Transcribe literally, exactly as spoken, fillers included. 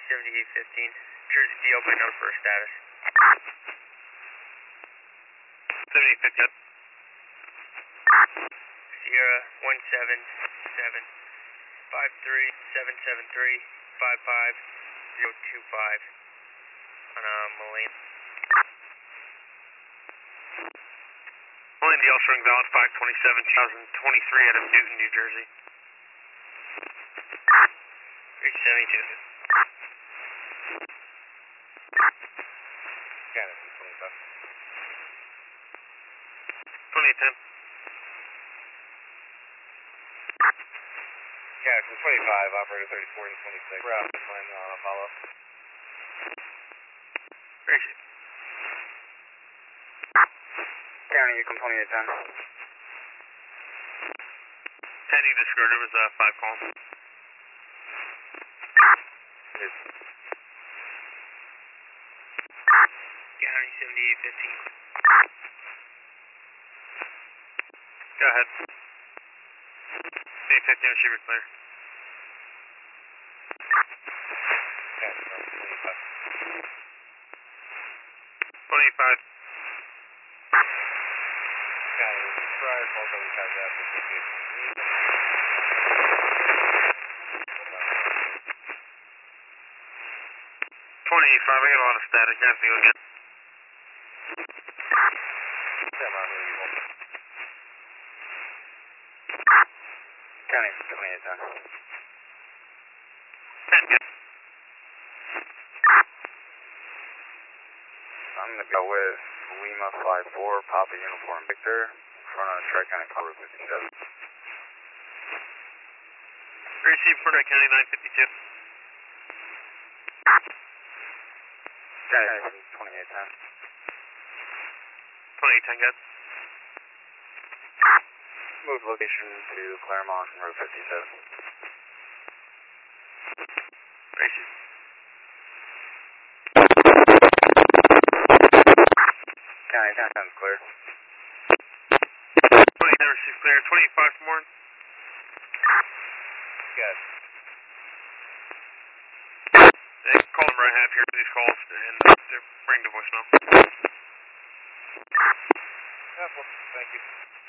seventy-eight fifteen. Jersey D L by number for status. seventy-eight fifteen. Sierra one seven seven five three seven seven three five five zero two five on uh, Moline. Moline D L showing valid five twenty-seven two thousand twenty-three out of Newton, New Jersey. three seventy-two. Canada twenty-five. twenty-eight ten. Canada twenty-five, operator thirty-four and twenty-six. We're out this line on a follow. Appreciate it. County, Yukon twenty-eight ten. ten, you discarded was uh, five calls. County seventy-eight fifteen. Go ahead. seventy-eight fifteen, receiver clear. twenty-five. County, prior call that we have that for twenty-five, I got a lot of static. I have to go again. County twenty-eight ten. ten, good. I'm going to go with Lima five four, Papa Uniform Victor, front on Tri-County Cover fifty-seven. Receive for County nine fifty-two. County twenty-eight ten. twenty-eight ten, good. Move location to Claremont from Road fifty-seven. Receive. County ten ten is clear. twenty-nine, receive clear. twenty-five for more. Good. Hey, call number I have here for these calls, and they're bring to voicemail. Yeah, well, thank you.